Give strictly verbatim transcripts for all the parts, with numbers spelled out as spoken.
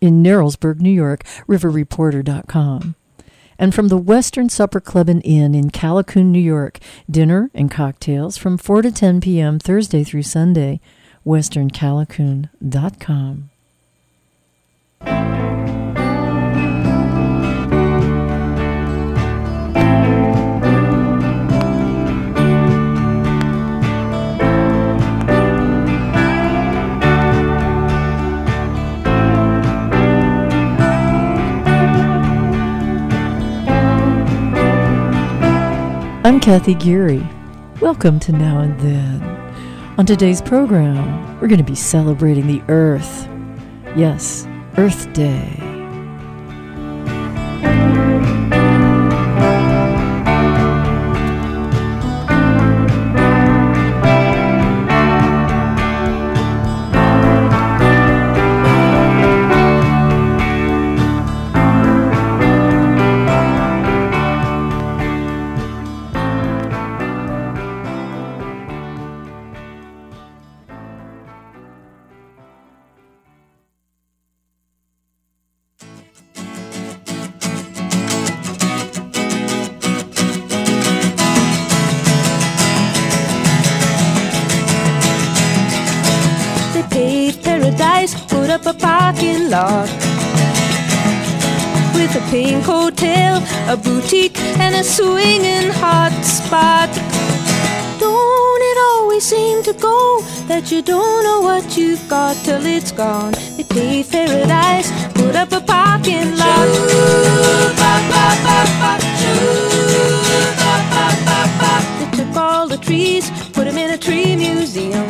in Narrowsburg, New York, river reporter dot com. And from the Western Supper Club and Inn in Callicoon, New York, dinner and cocktails from four to ten p.m. Thursday through Sunday, western callicoon dot com. I'm Kathy Geary. Welcome to Now and Then. On today's program, we're going to be celebrating the Earth. Yes, Earth Day. Up a parking lot with a pink hotel, a boutique, and a swinging hot spot. Don't it always seem to go that you don't know what you've got till it's gone? They paved paradise, put up a parking lot. They took all the trees, put them in a tree museum.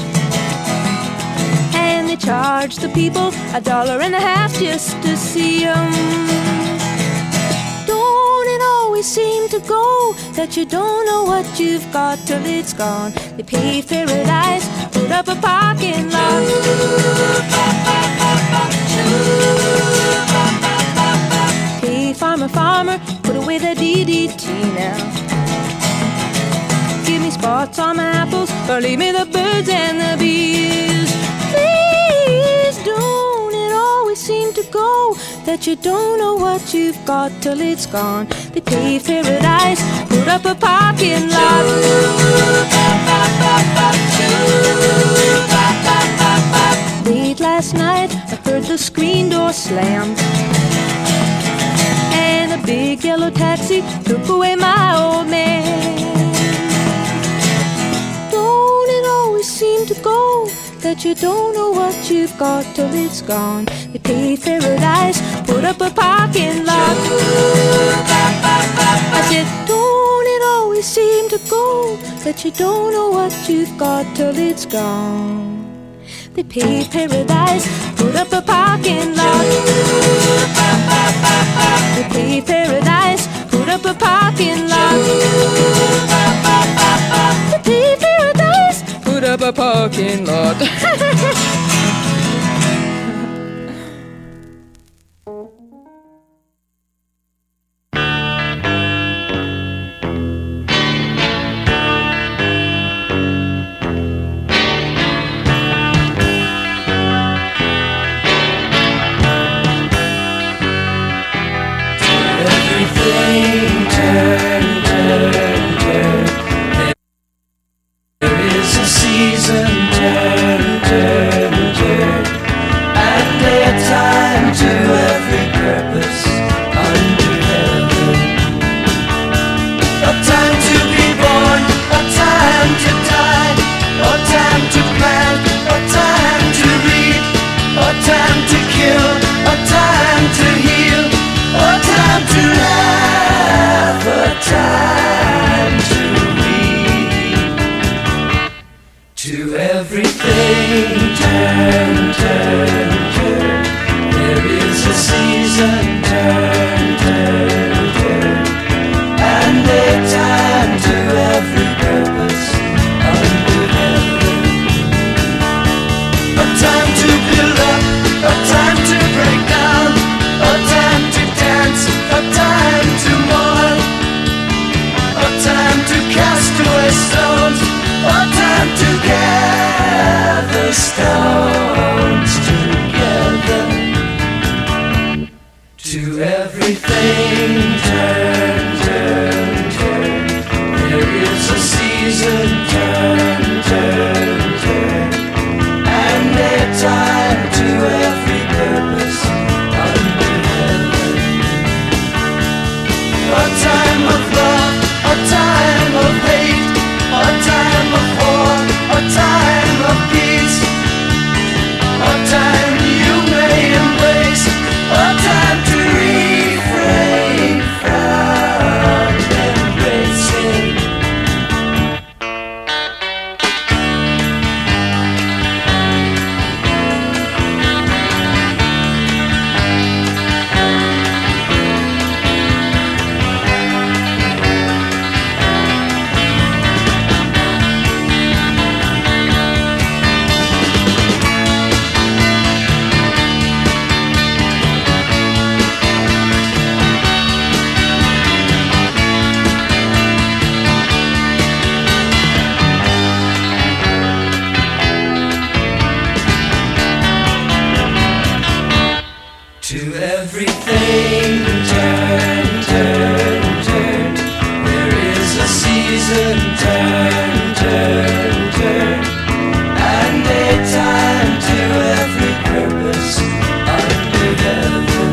Charge the people a dollar and a half just to see them. Don't it always seem to go that you don't know what you've got till it's gone? They paved paradise, put up a parking lot. Hey, farmer, farmer, put away the D D T now. Give me spots on my apples, or leave me the birds and the bees. Don't it always seem to go that you don't know what you've got till it's gone? They paved paradise, put up a parking lot. Late last night I heard the screen door slam, and a big yellow taxi took away my old man. Don't it always seem to go that you don't know what you've got till it's gone? They paved paradise, put up a parking lot. I said, don't it always seem to go that you don't know what you've got till it's gone? They paved paradise, put up a parking lot. They paved paradise, put up a parking lot. They paved paradise, put up a parking lot. Everything turn, turn, turn. There is a season, turn, turn, turn. And a time to every purpose under heaven. A time to be born, a time to die, a time to plant, a time to reap, a time to kill, a time to heal, a time to laugh, a time to weep. To everything turn, turn, turn. There is everything. Turn, turn, turn. There is a season. Turn, turn, turn. And a time to every purpose under heaven.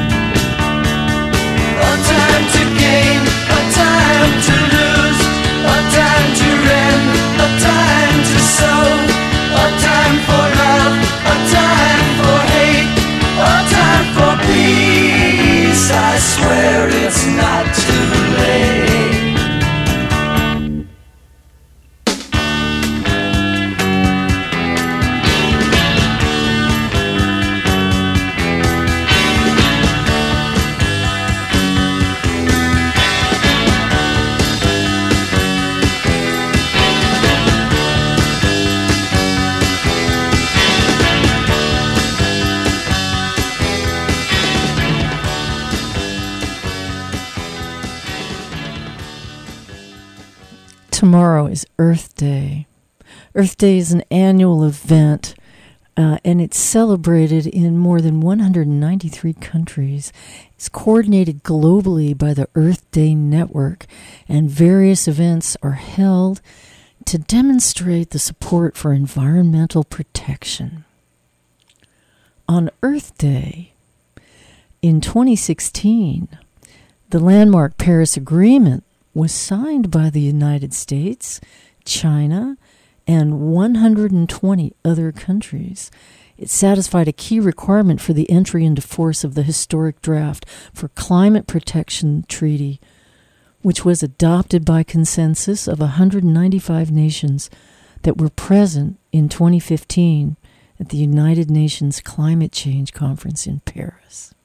A time to gain, a time to lose, a time to rend, a time to sow, a time for love, a time for hate, a time for peace. I swear it's not too late. Tomorrow is Earth Day. Earth Day is an annual event, uh, and it's celebrated in more than one hundred ninety-three countries. It's coordinated globally by the Earth Day Network, and various events are held to demonstrate the support for environmental protection. On Earth Day, in twenty sixteen, the landmark Paris Agreement was signed by the United States, China, and one hundred twenty other countries. It satisfied a key requirement for the entry into force of the historic draft for Climate Protection Treaty, which was adopted by consensus of one hundred ninety-five nations that were present in twenty fifteen at the United Nations Climate Change Conference in Paris.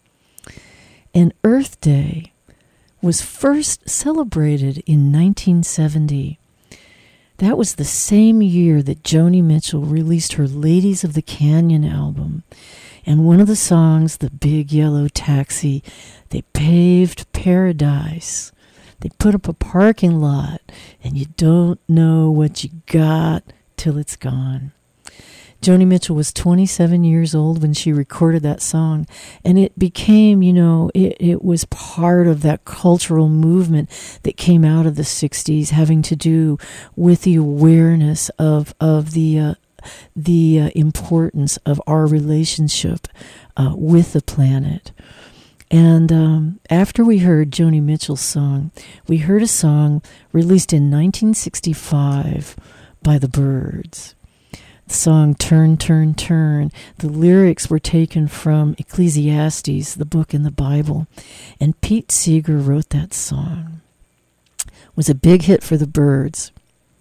And Earth Day was first celebrated in nineteen seventy. That was the same year that Joni Mitchell released her Ladies of the Canyon album. And one of the songs, The Big Yellow Taxi, they paved paradise. They put up a parking lot, and you don't know what you got till it's gone. Joni Mitchell was twenty-seven years old when she recorded that song, and it became, you know, it, it was part of that cultural movement that came out of the sixties, having to do with the awareness of of the uh, the uh, importance of our relationship uh, with the planet. And um, after we heard Joni Mitchell's song, we heard a song released in nineteen sixty-five by the Byrds. The song Turn, Turn, Turn. The lyrics were taken from Ecclesiastes, the book in the Bible, and Pete Seeger wrote that song. It was a big hit for the Byrds.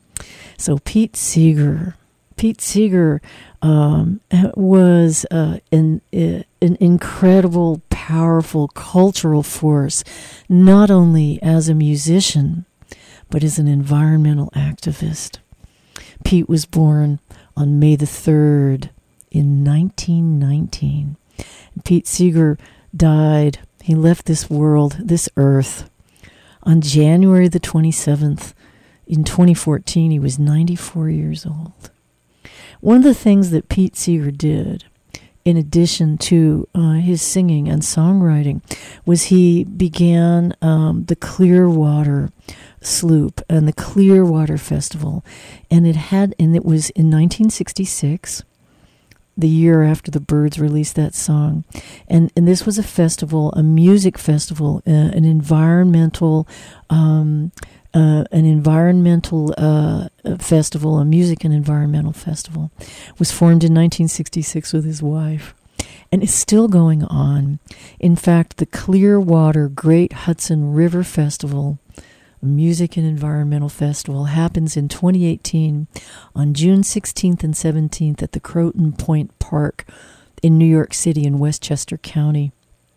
So Pete Seeger, Pete Seeger um, was uh, an, an incredible, powerful cultural force, not only as a musician, but as an environmental activist. Pete was born on May the third in nineteen nineteen. And Pete Seeger died, he left this world, this earth, on January the twenty-seventh in twenty fourteen. He was ninety-four years old. One of the things that Pete Seeger did, in addition to uh, his singing and songwriting, was he began um, the Clearwater Sloop and the Clearwater Festival, and it had, and it was in nineteen sixty-six, the year after the Byrds released that song, and and this was a festival, a music festival, uh, an environmental, um, uh, an environmental uh, festival, a music and environmental festival, was formed in nineteen sixty-six with his wife, and is still going on. In fact, the Clearwater Great Hudson River Festival, Music and Environmental Festival, happens in twenty eighteen on June sixteenth and seventeenth at the Croton Point Park in New York City in Westchester County.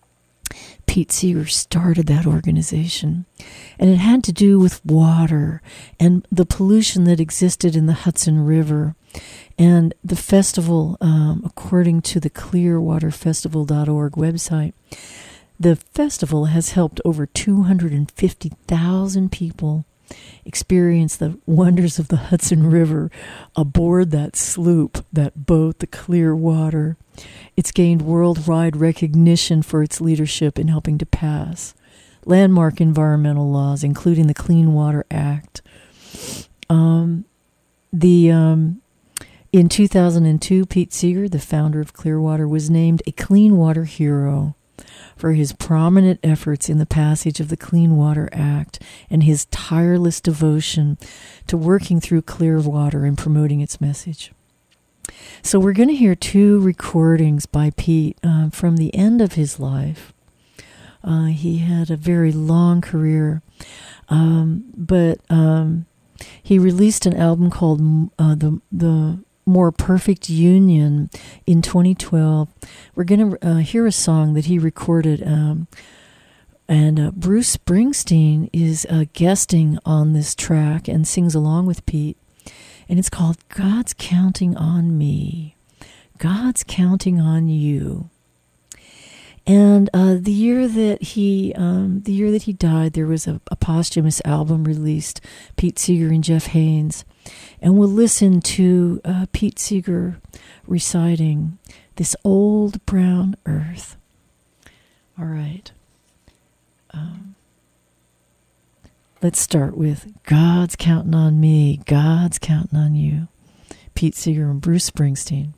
Pete Seeger started that organization, and it had to do with water and the pollution that existed in the Hudson River. And the festival, um, according to the clearwater festival dot org website, the festival has helped over two hundred fifty thousand people experience the wonders of the Hudson River aboard that sloop, that boat, the Clearwater. It's gained worldwide recognition for its leadership in helping to pass landmark environmental laws, including the Clean Water Act. Um, the um, in two thousand two, Pete Seeger, the founder of Clearwater, was named a Clean Water Hero for his prominent efforts in the passage of the Clean Water Act and his tireless devotion to working through Clearwater and promoting its message. So we're going to hear two recordings by Pete uh, from the end of his life. Uh, he had a very long career, um, but um, he released an album called uh, the the More Perfect Union in twenty twelve. We're going to uh, hear a song that he recorded, um, and uh, Bruce Springsteen is uh, guesting on this track and sings along with Pete, and it's called God's Counting on Me. God's Counting on You. And uh, the year that he, um, the year that he died, there was a, a posthumous album released, Pete Seeger and Jeff Haynes, and we'll listen to uh, Pete Seeger reciting "This Old Brown Earth." All right. Um, let's start with "God's Counting on Me, God's Counting on You." Pete Seeger and Bruce Springsteen.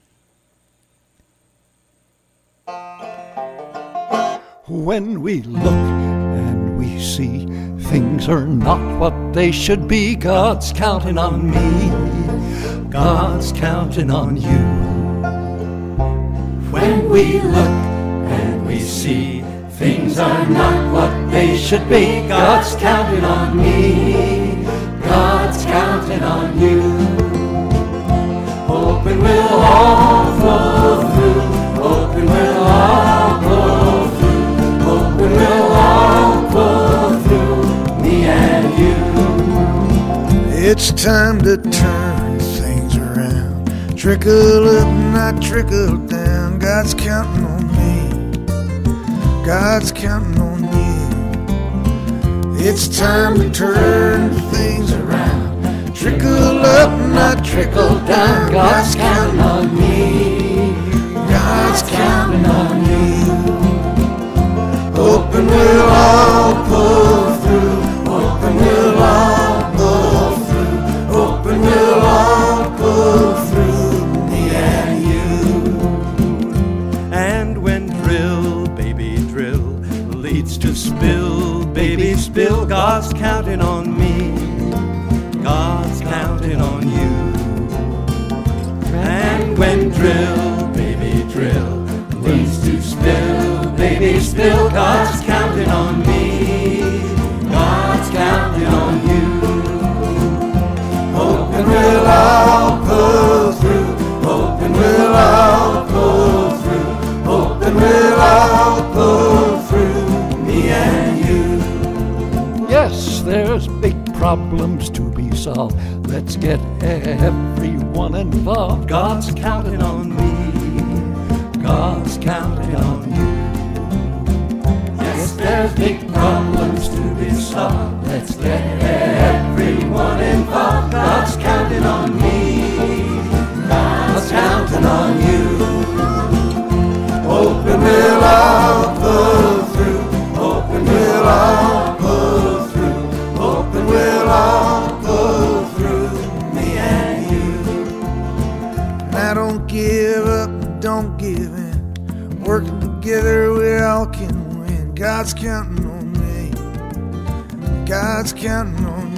When we look and we see things are not what they should be, God's counting on me, God's counting on you. When we look and we see things are not what they should be, God's counting on me, God's counting on you. Hoping we'll all flow through, hoping we'll all flow through, hoping we'll all pull through, me and you. It's time to turn things around, trickle up, not trickle down. God's counting on me, God's counting on you. It's time to turn things around, trickle up, not trickle down. God's counting on me, God's counting on you. Hoping we'll all pull through, hoping we'll all pull through, hoping we'll all pull through, me and you. And when drill, baby drill, leads to spill, baby spill, God's counting on me, God's counting on you. And when drill, baby drill, leads to spill, baby spill, God's counting on me, God's counting on you. Hoping we'll all pull through, hoping we'll all pull through, hoping we'll all pull through, me and you. Yes, there's big problems to be solved. Let's get everyone involved. God's counting on me, God's counting on you. Yes, there's big problems to be solved. Let's get everyone involved. God's counting on me, God's counting on you. Hoping we'll all pull through, hoping we'll all pull through, hoping we'll all pull through, me and you. Now don't give up, don't give in. Working together we all can win. God's counting on me, God's counting on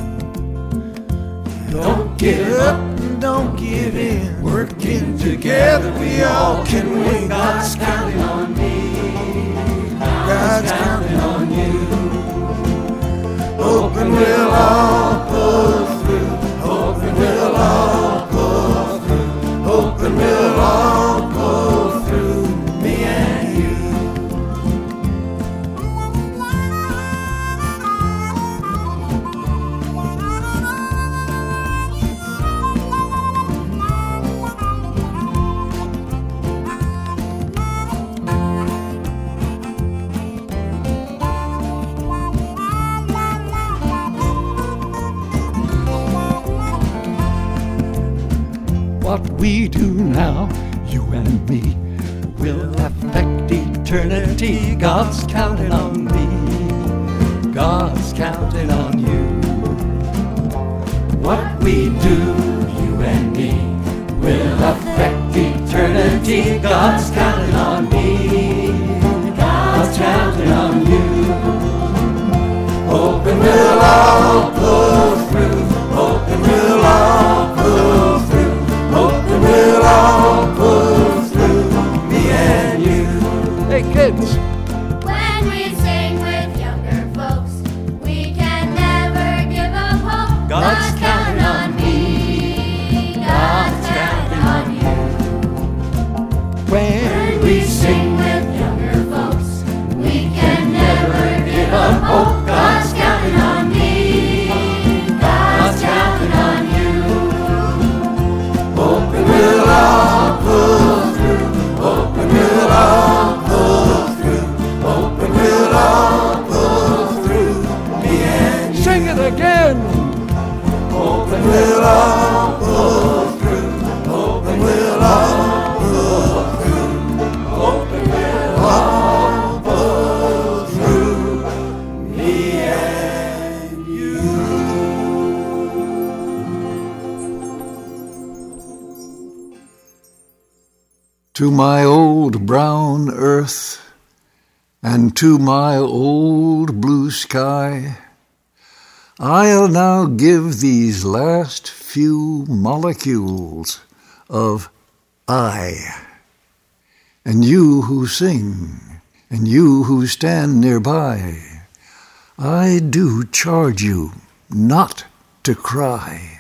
you. Don't give up and don't give in. Working together we all can win. God's counting on me, God's counting on you. Hoping we'll all pull through, hoping we'll all pull through, hoping we'll all pull through, me and you. what we do now, you and me, will affect eternity. God's counting on me, God's counting on you. What we do, you and me, will affect eternity. God's counting on me, God's counting on you. Hoping we'll all pull through, hoping we'll all pull through, hoping we'll all pull through, me and you. Hey kids! When we sing with younger folks, we can never give up hope. God's counting on me, God's counting on you. when we sing With younger folks, we can never give up hope. God's counting on me, God's counting on you. hoping we'll all pull through, hoping we'll all pull through, hoping we'll all pull through, me and you. Sing it again! Hoping we'll all pull through, hoping we'll all pull through, hoping we'll all pull through, me and you. To my old brown earth and to my old blue sky, I'll now give these last few molecules of I. And you who sing, and you who stand nearby, I do charge you not to cry.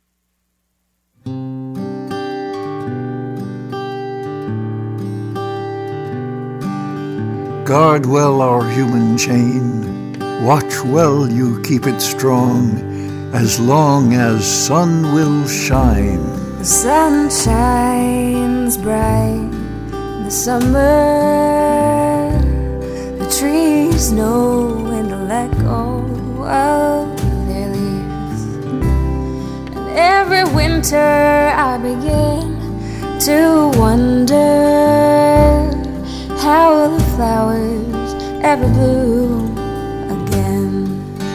Guard well our human chain, watch well you keep it strong, as long as sun will shine. The sun shines bright in the summer. The trees know when to let go of their leaves. And every winter I begin to wonder, how will the flowers ever bloom again?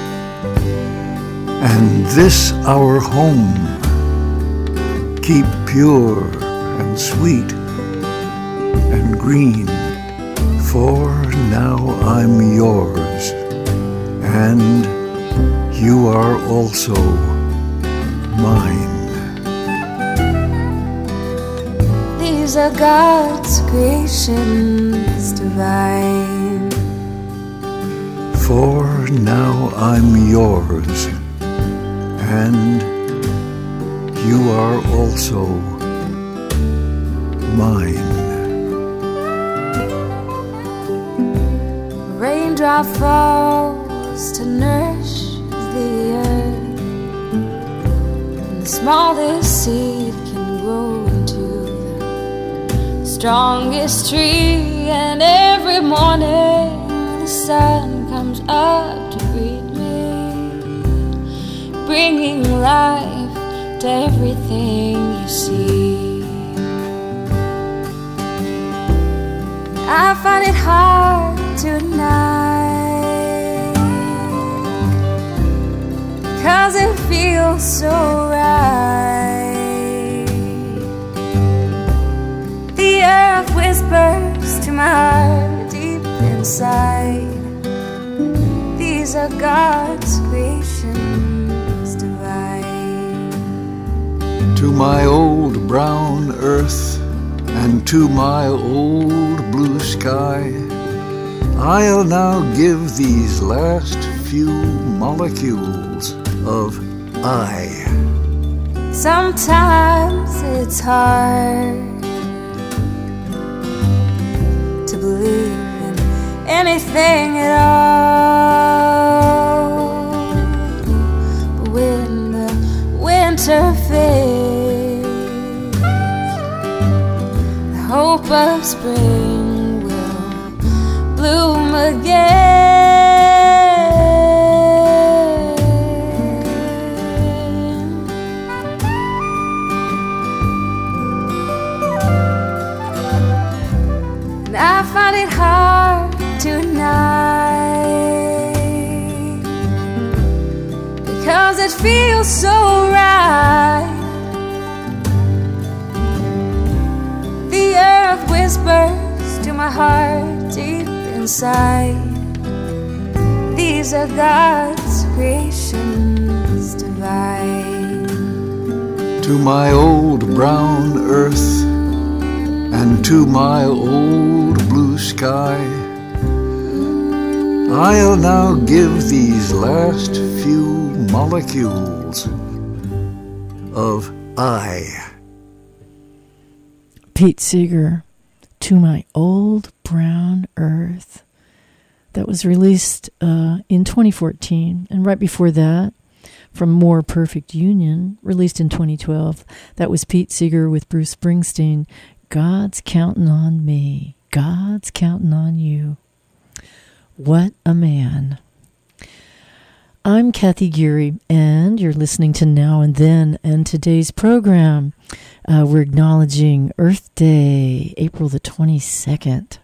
And this our home, keep pure and sweet and green, for now I'm yours, and you are also mine. These are God's creations divine. For now I'm yours, and you are also mine. Raindrop falls to nourish the earth, and the smallest seed can grow into the strongest tree. And every morning the sun comes up to greet me, bringing life to everything you see. I find it hard to deny, 'cause it feels so right. The earth whispers to my heart deep inside, these are God's creations divine. To my old brown earth and to my old blue sky, I'll now give these last few molecules of I. Sometimes it's hard to believe in anything at all, but when the winter fades, the hope of spring will bloom again. I find it hard tonight, because it feels so right. The earth whispers to my heart deep inside. These are God's creations divine. To my old brown earth and to my old blue sky, I'll now give these last few molecules of I. Pete Seeger, To My Old Brown Earth. That was released uh, in twenty fourteen. And right before that, from More Perfect Union, released in twenty twelve, that was Pete Seeger with Bruce Springsteen, God's Counting on Me. God's counting on you. What a man. I'm Kathy Geary, and you're listening to Now and Then, and today's program, uh, we're acknowledging Earth Day, April the twenty-second.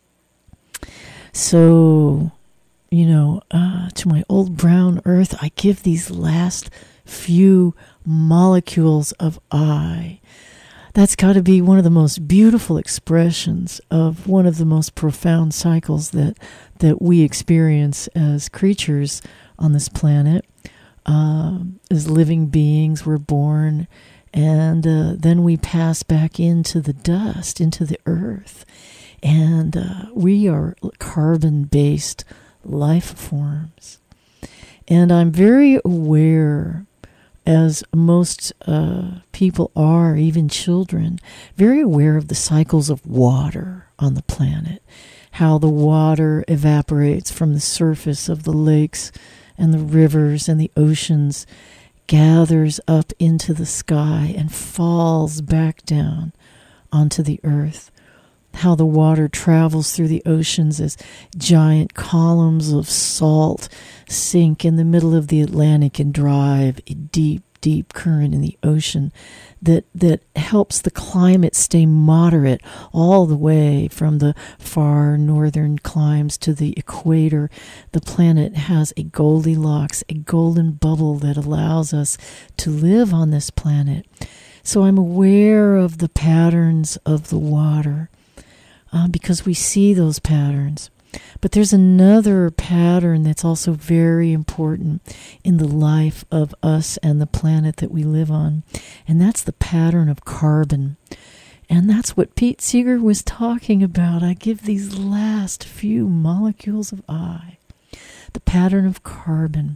So, you know, uh, to my old brown earth, I give these last few molecules of I. That's got to be one of the most beautiful expressions of one of the most profound cycles that that we experience as creatures on this planet. Uh, as living beings, we're born, and uh, then we pass back into the dust, into the earth. And uh, we are carbon-based life forms. And I'm very aware, as most uh, people are, even children, very aware of the cycles of water on the planet, how the water evaporates from the surface of the lakes and the rivers and the oceans, gathers up into the sky and falls back down onto the earth. How the water travels through the oceans as giant columns of salt sink in the middle of the Atlantic and drive a deep, deep current in the ocean that, that helps the climate stay moderate all the way from the far northern climes to the equator. The planet has a Goldilocks, a golden bubble that allows us to live on this planet. So I'm aware of the patterns of the water. Uh, because we see those patterns. But there's another pattern that's also very important in the life of us and the planet that we live on, and that's the pattern of carbon. And that's what Pete Seeger was talking about. I give these last few molecules of I, the pattern of carbon.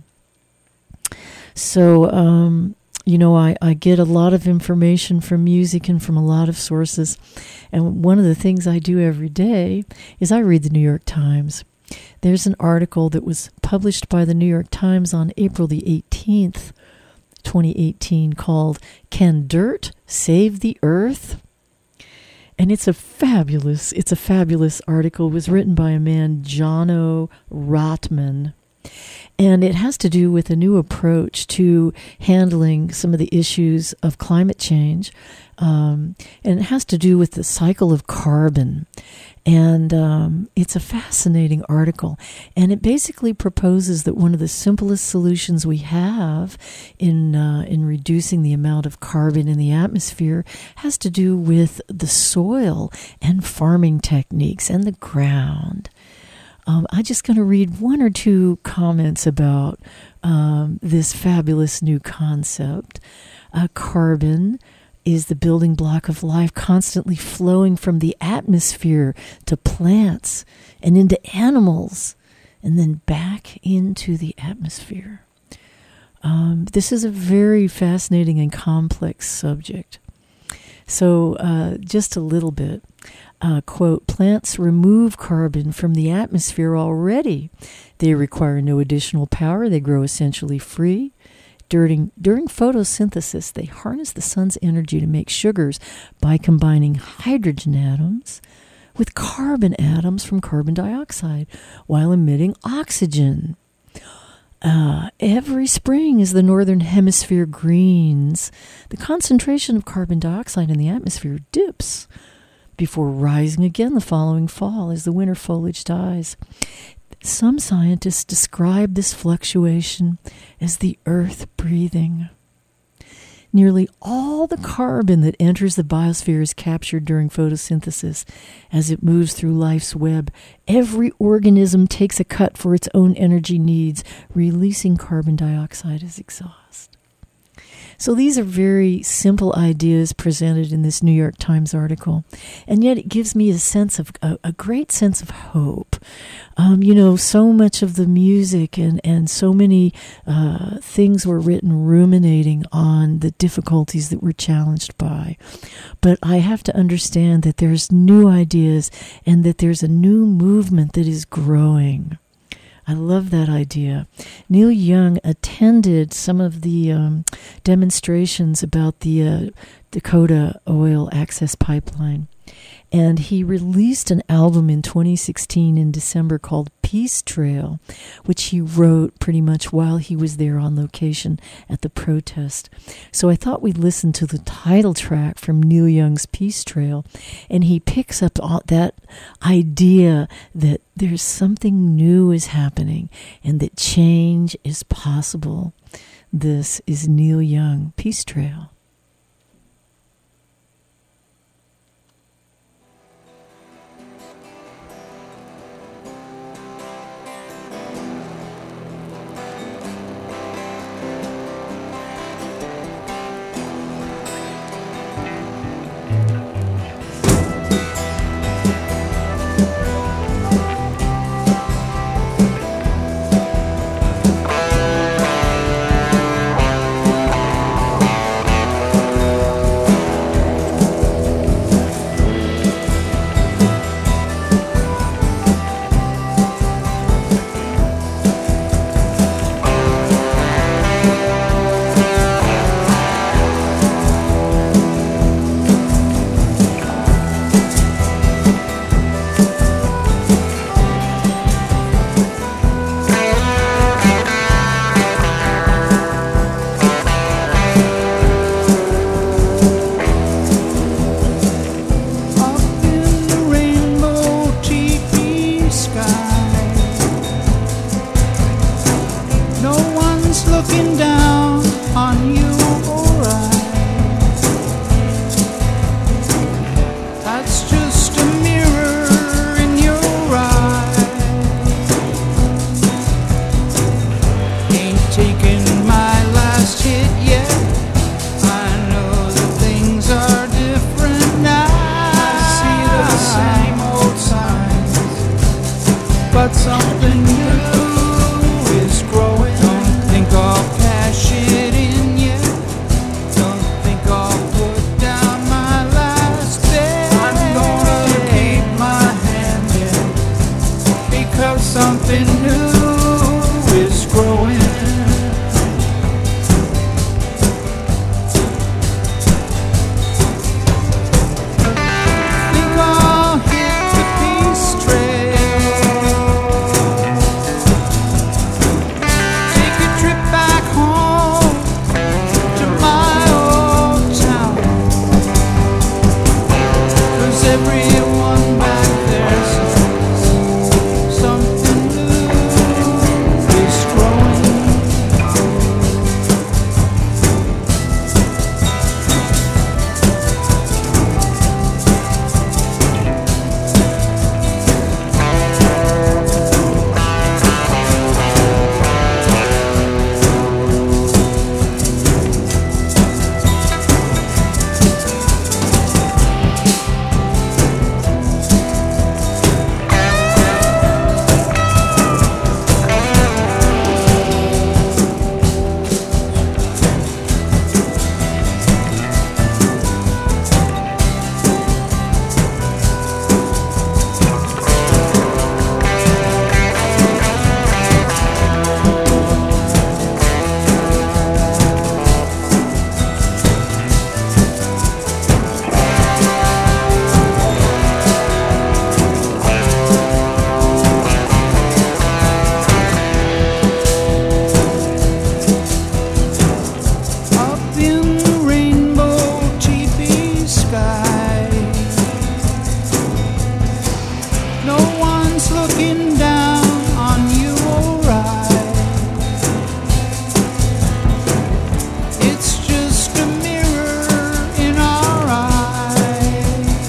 So, um, you know, I, I get a lot of information from music and from a lot of sources. And one of the things I do every day is I read the New York Times. There's an article that was published by the New York Times on April the eighteenth, twenty eighteen, called Can Dirt Save the Earth? And it's a fabulous, it's a fabulous article. It was written by a man, Jono Rotman. And it has to do with a new approach to handling some of the issues of climate change. Um, and it has to do with the cycle of carbon. And um, it's a fascinating article. And it basically proposes that one of the simplest solutions we have in uh, in reducing the amount of carbon in the atmosphere has to do with the soil and farming techniques and the ground. Um, I'm just going to read one or two comments about um, this fabulous new concept. Uh, carbon is the building block of life, constantly flowing from the atmosphere to plants and into animals, and then back into the atmosphere. Um, this is a very fascinating and complex subject. So uh, just a little bit. Uh, quote, plants remove carbon from the atmosphere already. They require no additional power. They grow essentially free. During, during photosynthesis, they harness the sun's energy to make sugars by combining hydrogen atoms with carbon atoms from carbon dioxide while emitting oxygen. Uh, every spring, as the northern hemisphere greens, the concentration of carbon dioxide in the atmosphere dips before rising again the following fall as the winter foliage dies. Some scientists describe this fluctuation as the earth breathing. Nearly all the carbon that enters the biosphere is captured during photosynthesis. As it moves through life's web, every organism takes a cut for its own energy needs, releasing carbon dioxide as exhaust. So these are very simple ideas presented in this New York Times article, and yet it gives me a sense of a, a great sense of hope. Um, you know, so much of the music and and so many uh, things were written ruminating on the difficulties that we're challenged by. But I have to understand that there's new ideas and that there's a new movement that is growing. I love that idea. Neil Young attended some of the um, demonstrations about the uh, Dakota Oil Access Pipeline, and he released an album in twenty sixteen in December called Peace Trail, which he wrote pretty much while he was there on location at the protest. So I thought we'd listen to the title track from Neil Young's Peace Trail, and he picks up that idea that there's something new is happening and that change is possible. This is Neil Young, Peace Trail. Something new is growing. Someone's looking down on you, alright. It's just a mirror in our eyes.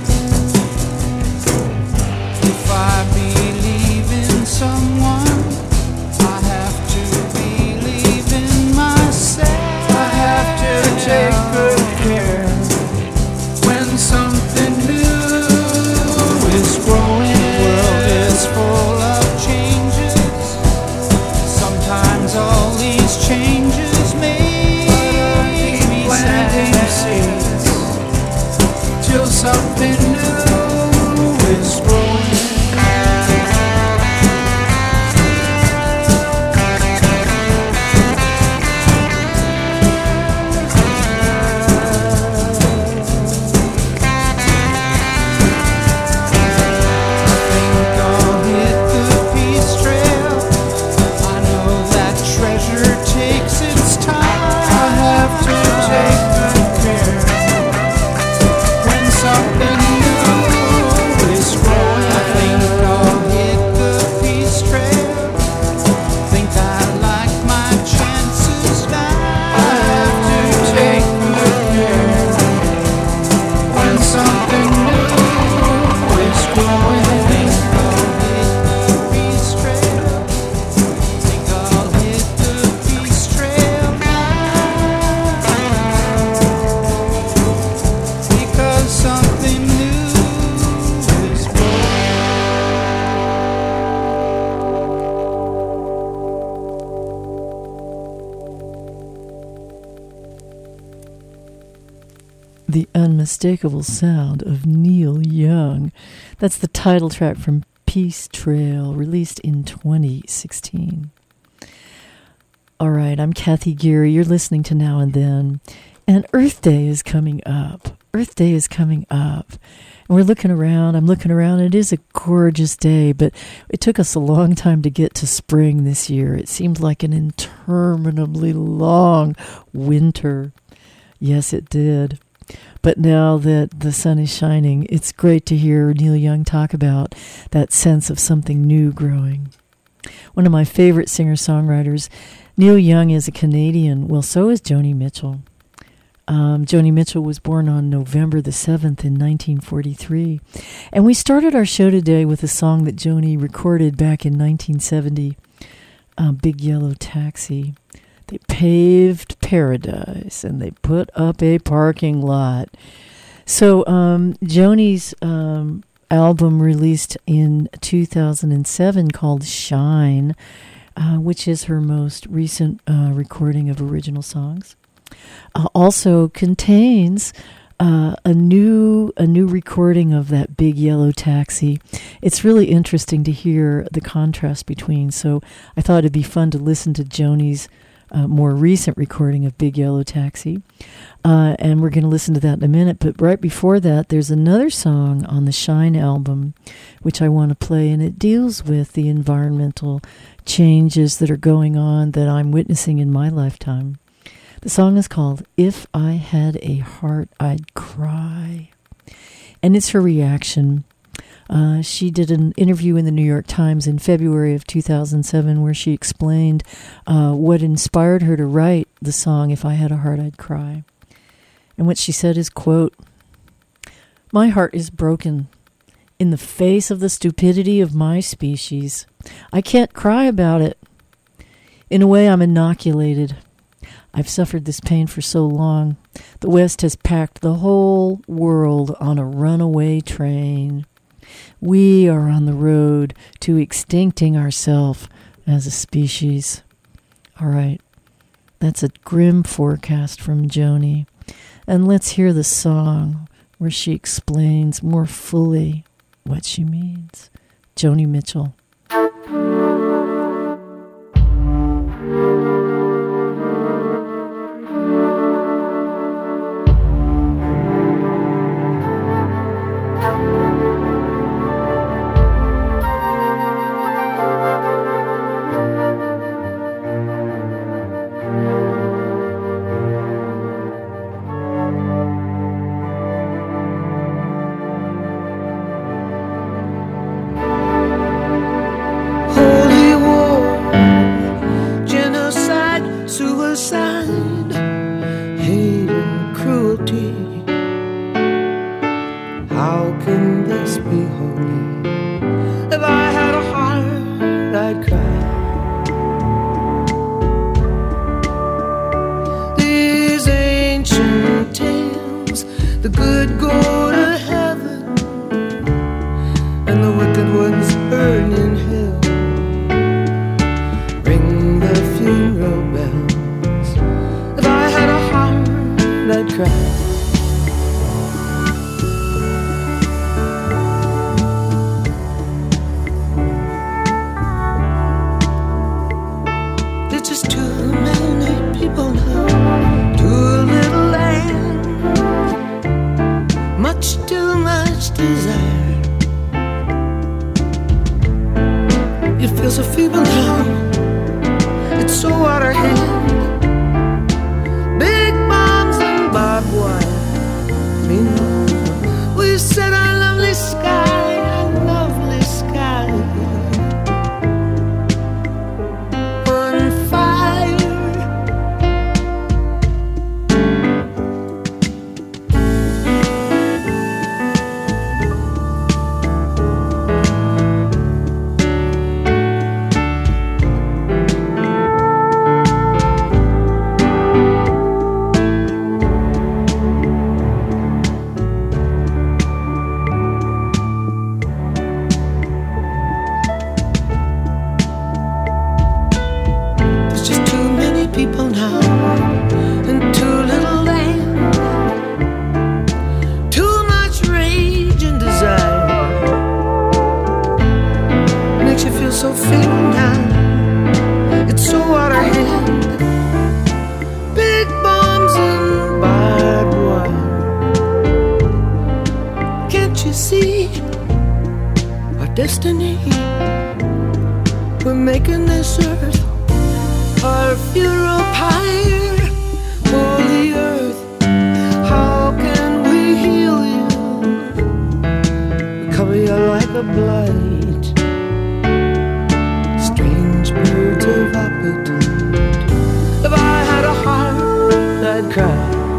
If I believe in someone, I have to believe in myself. I have to take good care when something new is growing. The world is full of changes. Sometimes all these changes make me planting seeds till something new is growing. The unmistakable sound of Neil Young. That's the title track from Peace Trail, released in twenty sixteen. All right, I'm Kathy Geary. You're listening to Now and Then. And Earth Day is coming up. Earth Day is coming up. And we're looking around. I'm looking around. It is a gorgeous day, but it took us a long time to get to spring this year. It seemed like an interminably long winter. Yes, it did. But now that the sun is shining, it's great to hear Neil Young talk about that sense of something new growing. One of my favorite singer-songwriters, Neil Young, is a Canadian. Well, so is Joni Mitchell. Um, Joni Mitchell was born on November the seventh in nineteen forty-three. And we started our show today with a song that Joni recorded back in nineteen seventy, uh, Big Yellow Taxi. They paved paradise and they put up a parking lot. So um, Joni's um, album released in two thousand seven called Shine, uh, which is her most recent uh, recording of original songs, uh, also contains uh, a new a new recording of that Big Yellow Taxi. It's really interesting to hear the contrast between. So I thought it'd be fun to listen to Joni's Uh, more recent recording of Big Yellow Taxi. Uh, and we're going to listen to that in a minute. But right before that, there's another song on the Shine album, which I want to play, and it deals with the environmental changes that are going on that I'm witnessing in my lifetime. The song is called If I Had a Heart, I'd Cry. And it's her reaction. Uh, she did an interview in the New York Times in February of two thousand seven where she explained uh, what inspired her to write the song, If I Had a Heart, I'd Cry. And what she said is, quote, "My heart is broken in the face of the stupidity of my species. I can't cry about it. In a way, I'm inoculated. I've suffered this pain for so long. The West has packed the whole world on a runaway train. We are on the road to extincting ourselves as a species." All right, that's a grim forecast from Joni. And let's hear the song where she explains more fully what she means. Joni Mitchell. Thank you. in hell. Ring the funeral bells. If I had a heart, I'd cry. There's just too many people now, too little land, much too much desire. You feel so feeble now, it's so out of hand. Big bombs and barbed wire. Meanwhile, we set our lovely sky, our lovely sky on fire. People now, and too little land, too much rage and desire. Makes you feel so feeble now, it's so out of hand. Big bombs and barbed wire. Can't you see our destiny? We're making this earth our funeral pyre. Holy earth, how can we heal you? We cover you like a blight. Strange birds of appetite. If I had a heart, I'd cry.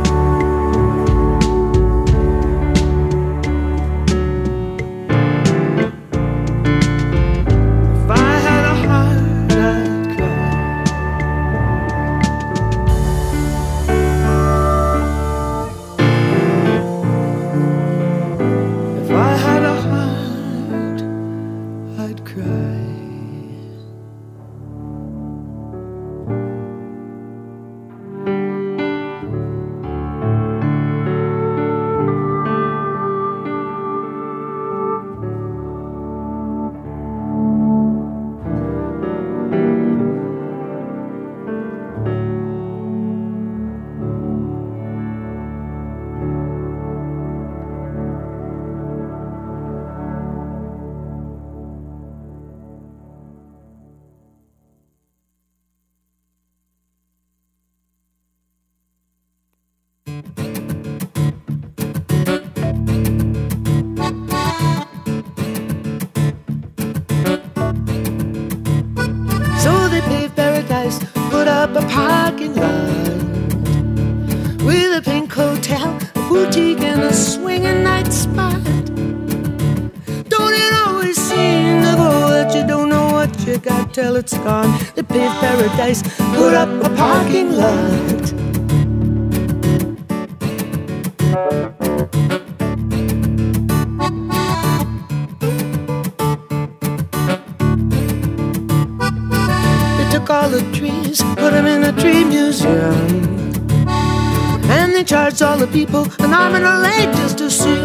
Put up a parking lot with a pink hotel, a boutique, and a swinging night spot. Don't it always seem to go that you don't know what you got till it's gone? They paved paradise, put up a parking lot. All the trees, put them in a tree museum, and they charged all the people an arm and a leg just to see.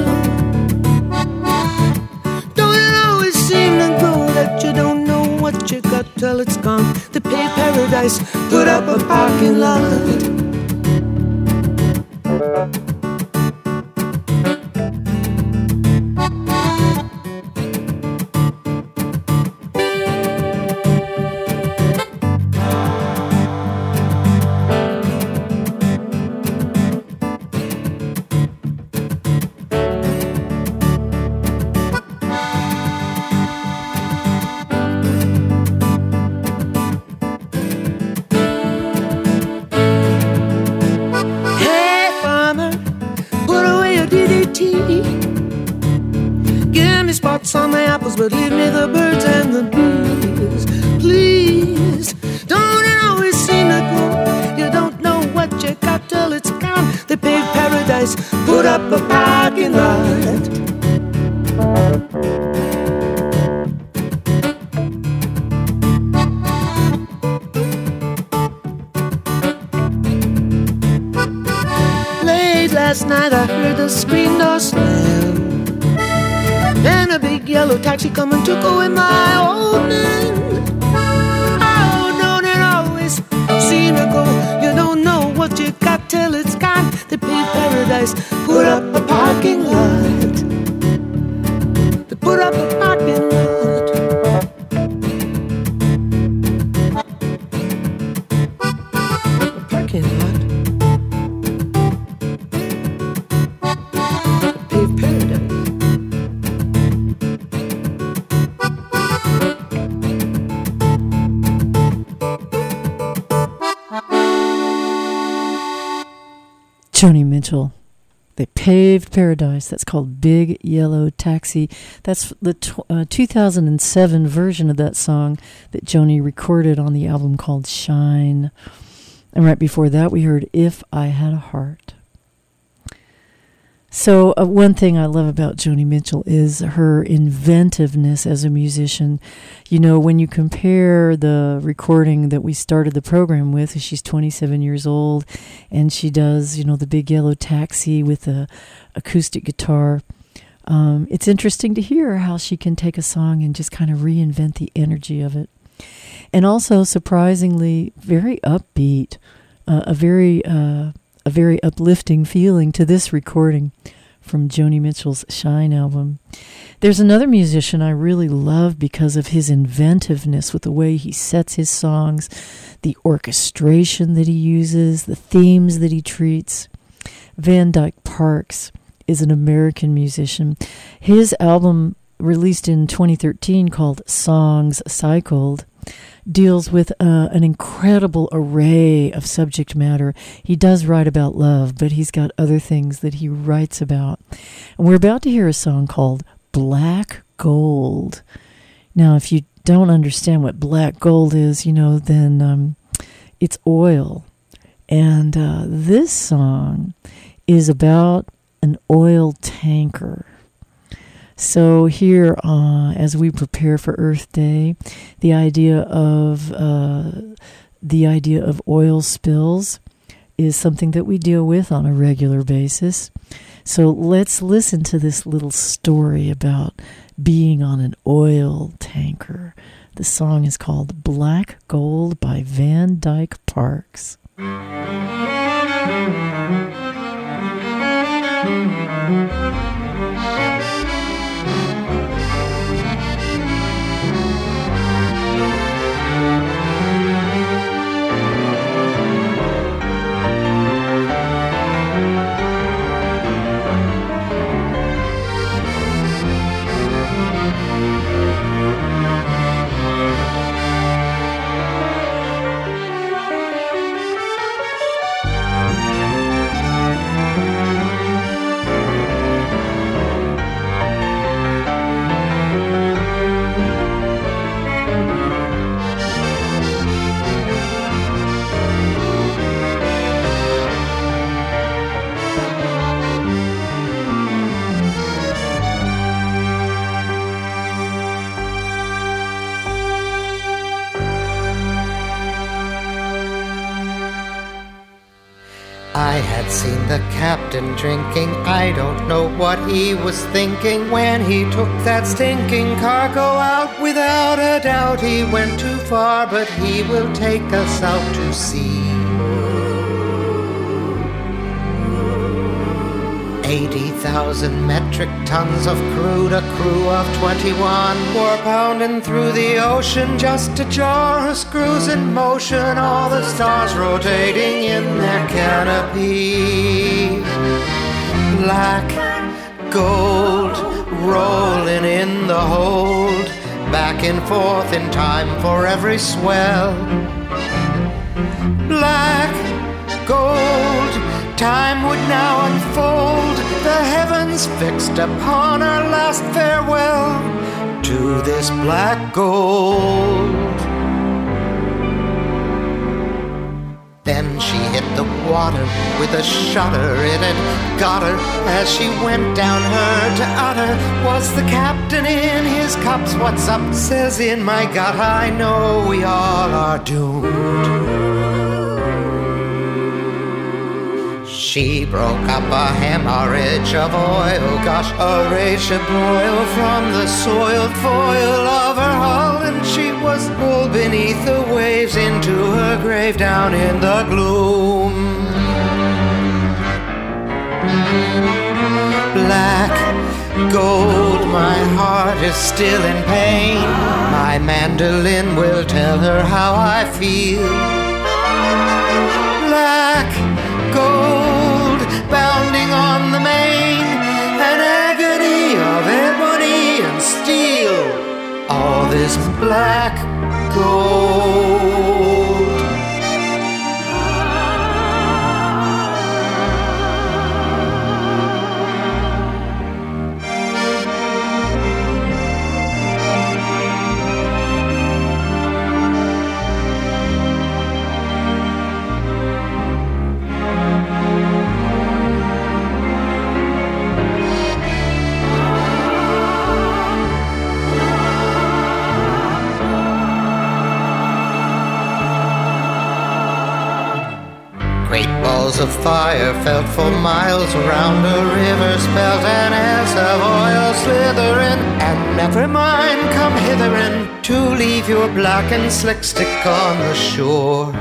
Don't it always seem to go that you don't know what you got till it's gone? They paved paradise, put up a parking lot. Give me spots on the apples, but leave me the birds and the bees. Please, don't it always seem to go? You don't know what you got till it's gone. They paved paradise, put up a parking lot. last night I heard the screen door slam, and a big yellow taxi come and took away my old man. Oh, don't it always seem to go? You don't know what you got till it's gone. They paved paradise, put up a parking lot. They put up a parking lot. A parking lot. They paved paradise. Joni Mitchell. They paved paradise. That's called Big Yellow Taxi. That's the tw- uh, two thousand seven version of that song that Joni recorded on the album called Shine. And right before that, we heard If I Had a Heart. So uh, one thing I love about Joni Mitchell is her inventiveness as a musician. You know, when you compare the recording that we started the program with, she's twenty-seven years old, and she does, you know, the Big Yellow Taxi with the acoustic guitar. Um, it's interesting to hear how she can take a song and just kind of reinvent the energy of it. And also, surprisingly, very upbeat, uh, a very... Uh, a very uplifting feeling to this recording from Joni Mitchell's Shine album. There's another musician I really love because of his inventiveness with the way he sets his songs, the orchestration that he uses, the themes that he treats. Van Dyke Parks is an American musician. His album, released in twenty thirteen, called Songs Cycled, deals with uh, an incredible array of subject matter. He does write about love, but he's got other things that he writes about. And we're about to hear a song called Black Gold. Now, if you don't understand what black gold is, you know, then um, it's oil. And uh, this song is about an oil tanker. So here, uh, as we prepare for Earth Day, the idea of uh, the idea of oil spills is something that we deal with on a regular basis. So let's listen to this little story about being on an oil tanker. The song is called Black Gold by Van Dyke Parks. I had seen the captain drinking. I don't know what he was thinking when he took that stinking cargo out. Without a doubt he went too far, but he will take us out to sea. Eighty thousand metric tons of crude, a crew of twenty-one, were pounding through the ocean just to jar her screws in motion, all the stars rotating in their canopy. Black gold rolling in the hold, back and forth in time for every swell. Black gold, time would now unfold, the heavens fixed upon our last farewell to this black gold. Then she hit the water with a shudder, it had got her as she went down her to utter. Was the captain in his cups? What's up? Says in my gut, I know we all are doomed. She broke up a hemorrhage of oil, gosh, a rage to broil from the soiled foil of her hull, and she was pulled beneath the waves into her grave down in the gloom. Black gold, my heart is still in pain. My mandolin will tell her how I feel. Black gold, bounding on the main, an agony of ebony and steel. All this black gold. Of fire felt for miles around a river spelt an as of oil slithering. And never mind, come hitherin' to leave your black and slick stick on the shore.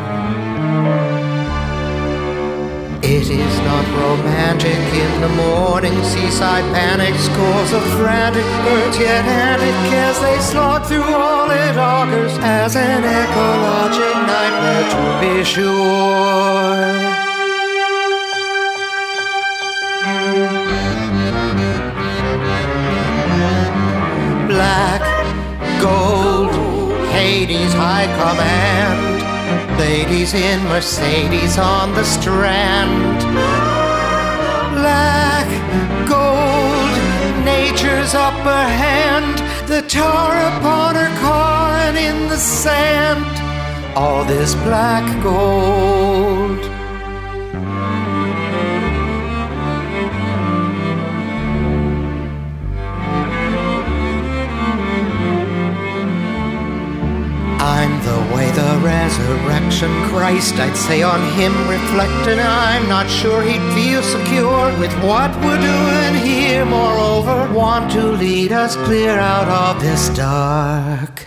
It is not romantic in the morning seaside panic, scores of frantic birds yet antic as they slog through all it augurs as an ecologic nightmare to be sure. Black gold, Hades high command, ladies in Mercedes on the Strand. Black gold, nature's upper hand, the tar upon her car and in the sand. All this black gold. I'm the way, the resurrection Christ, I'd say on him reflecting, I'm not sure he'd feel secure with what we're doing here. Moreover, want to lead us clear out of this dark.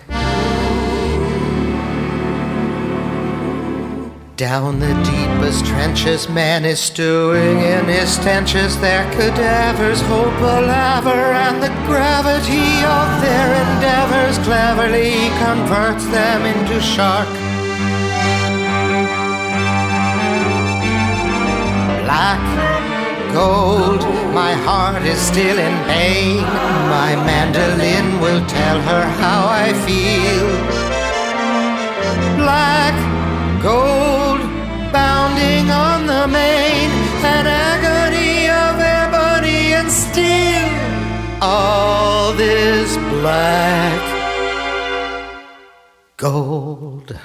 Down the deepest trenches, man is stewing in his stenches. Their cadavers hold palaver, and the gravity of their endeavors cleverly converts them into shark. Black gold, my heart is still in pain. My mandolin will tell her how I feel. Black gold, bounding on the main, an agony of ebony and steel. All this black gold.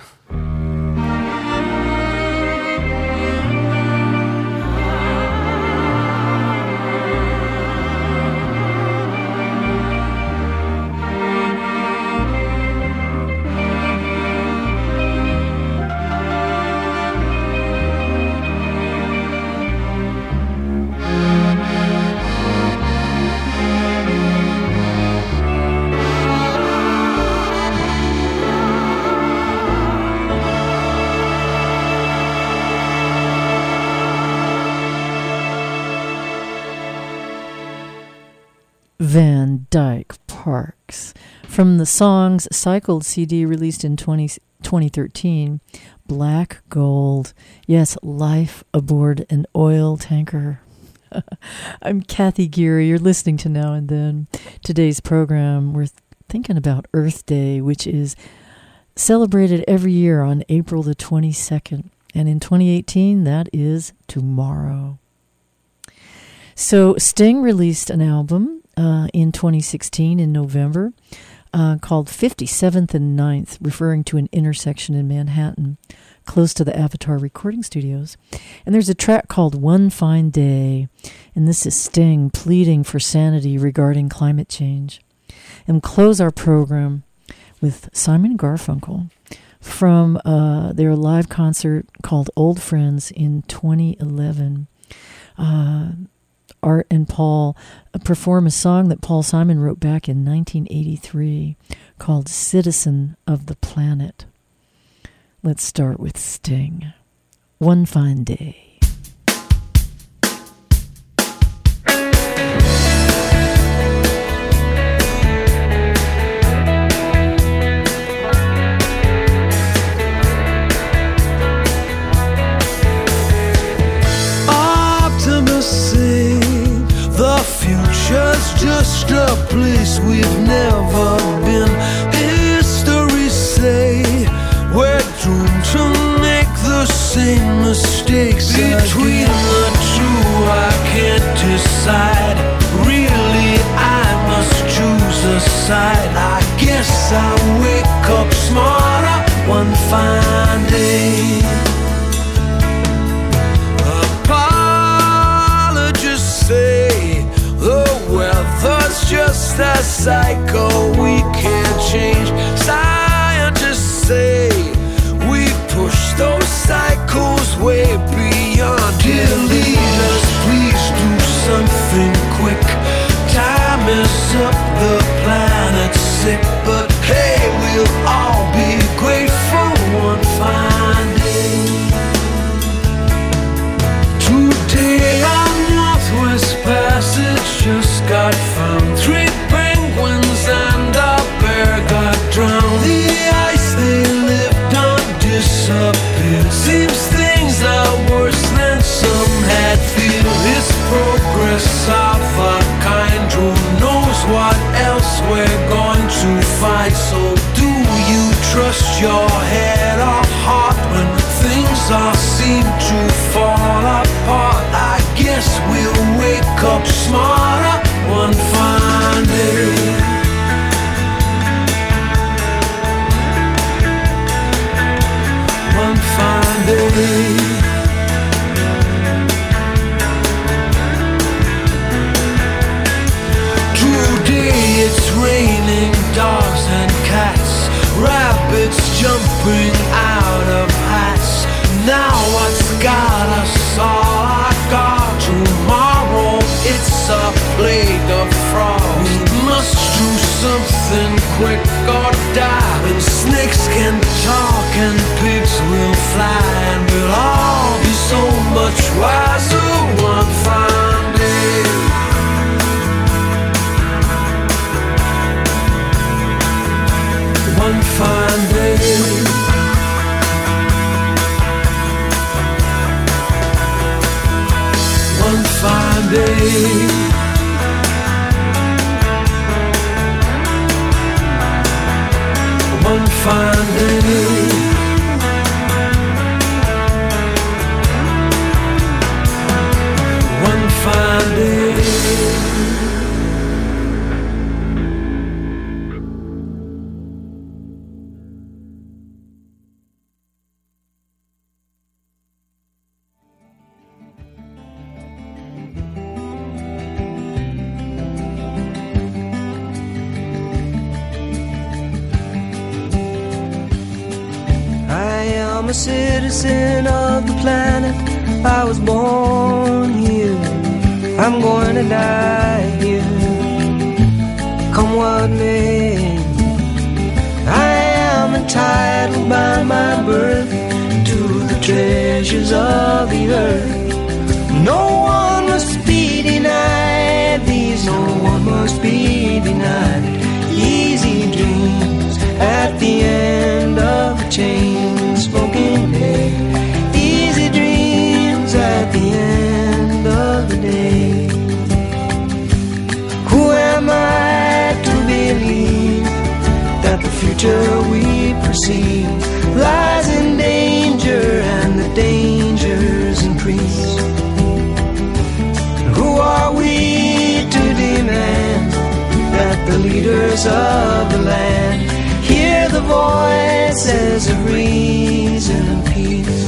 Van Dyke Parks. From the Songs Cycled C D released in twenty thirteen, Black Gold. Yes, life aboard an oil tanker. I'm Kathy Geary. You're listening to Now and Then. Today's program, we're thinking about Earth Day, which is celebrated every year on April the twenty-second. And in twenty eighteen, that is tomorrow. So Sting released an album Uh, in twenty sixteen, in November, uh, called fifty-seventh and ninth, referring to an intersection in Manhattan, close to the Avatar recording studios. And there's a track called One Fine Day, and this is Sting pleading for sanity regarding climate change. And close our program with Simon Garfunkel from uh, their live concert called Old Friends in twenty eleven. Uh, Art and Paul perform a song that Paul Simon wrote back in nineteen eighty-three called Citizen of the Planet. Let's start with Sting. One Fine Day. Future's just a place we've never been. History say we're doomed to make the same mistakes between again. The two I can't decide. Really I must choose a side. I guess I'll wake up smarter one fine day. Apologists say the weather's just a cycle we can't change. Scientists say we push those cycles way beyond. Dear leaders, please do something quick. Time is up, the planet's sick. But hey, we'll all be grateful one fine day. Today on Northwest Passage just got found. Three penguins and a bear got drowned. The ice they lived on disappeared. Seems things are worse than some had feared. It's progress of a kind. Who knows what else we're going to find? So do you trust your head or heart when things all seem to fall apart? I guess we'll wake up smarter one fine day. One fine day. Today it's raining dogs and cats, rabbits jumping out of hats. Now what's got us all I got? Tomorrow it's a plague of frogs. We must do something quick or die. When snakes can talk and pigs will fly, and we'll all be so much wiser one fine day. One fine day. One fine day. One fine day. One fine day. I'm a citizen of the planet. I was born here. I'm going to die here. Come what may. I am entitled by my birth to the treasures of the earth. No one must be denied these. No one must be denied easy dreams at the end of the chain. Smoking day, easy dreams at the end of the day. Who am I to believe that the future we perceive lies in danger and the dangers increase? Who are we to demand that the leaders of the land hear the voices of reason and peace?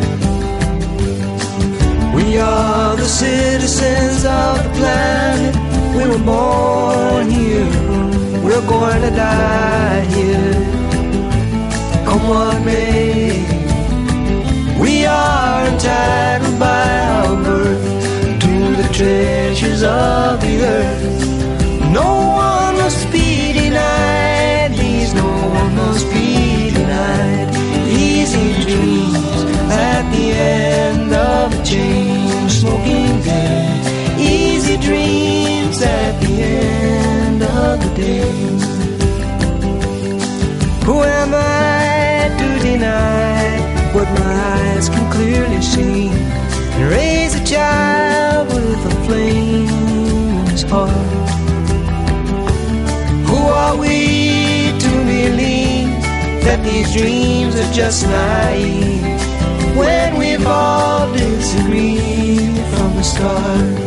We are the citizens of the planet. We were born here. We're going to die here. Come what may. We are entitled by our birth treasures of the earth. No one must be denied these, no one must be denied. Easy dreams at the end of a chain-smoking day. Easy dreams at the end of the day. Who am I to deny what my eyes can clearly see, and raise a child with a flame in his heart? Who are we to believe that these dreams are just naive, when we've all disagreed from the start?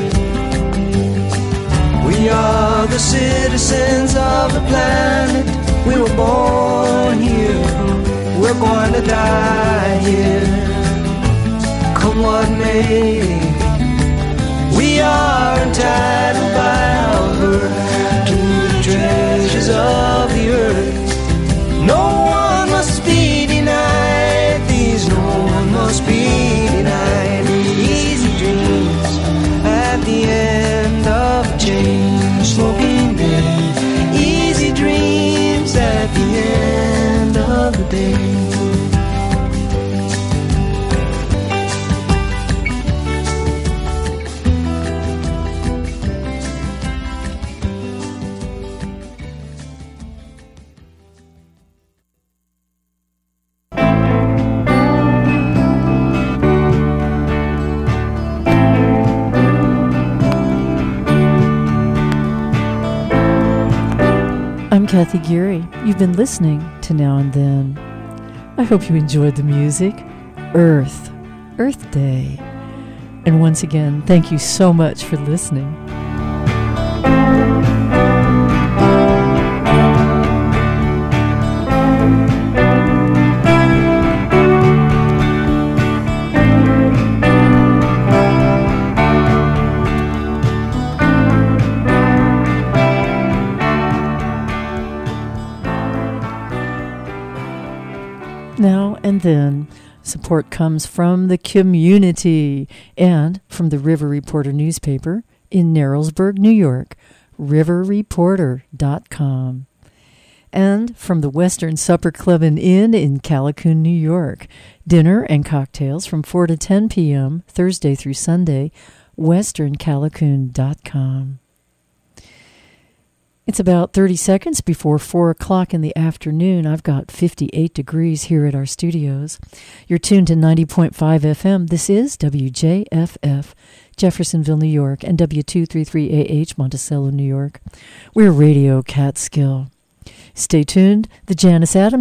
We are the citizens of the planet. We were born here, we're going to die here. Come what may, we are entitled by our birth to the treasures of the earth. No one must be denied these, no one must be denied. Easy dreams at the end of a chain-smoking day. Easy dreams at the end of the day. I'm Kathy Geary. You've been listening to Now and Then. I hope you enjoyed the music. Earth, Earth Day. And once again, thank you so much for listening. Now and then, support comes from the community and from the River Reporter newspaper in Narrowsburg, New York, river reporter dot com. And from the Western Supper Club and Inn in Callicoon, New York, dinner and cocktails from four to ten p.m. Thursday through Sunday, western callicoon dot com. It's about thirty seconds before four o'clock in the afternoon. I've got fifty-eight degrees here at our studios. You're tuned to ninety point five F M. This is W J F F, Jeffersonville, New York, and W two thirty-three A H, Monticello, New York. We're Radio Catskill. Stay tuned. The Janice Adams